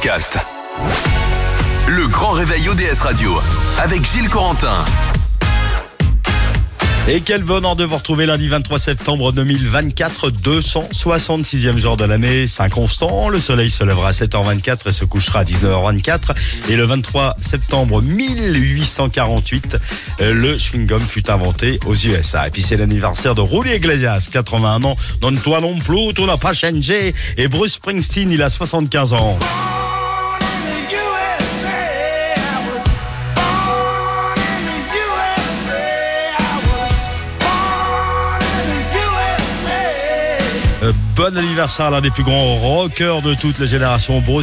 podcast. Le grand réveil ODS Radio avec Gilles Corentin. Et quel bonheur de vous retrouver lundi 23 septembre 2024, 266e jour de l'année, 5 constants. Le soleil se lèvera à 7h24 et se couchera à 19h24. Et le 23 septembre 1848, le chewing-gum fut inventé aux USA. Et puis c'est l'anniversaire de Julio Iglesias, 81 ans. Non, toi non plus, tout n'a pas changé. Et Bruce Springsteen, il a 75 ans. Bon anniversaire à l'un des plus grands rockers de toutes les générations, Bruce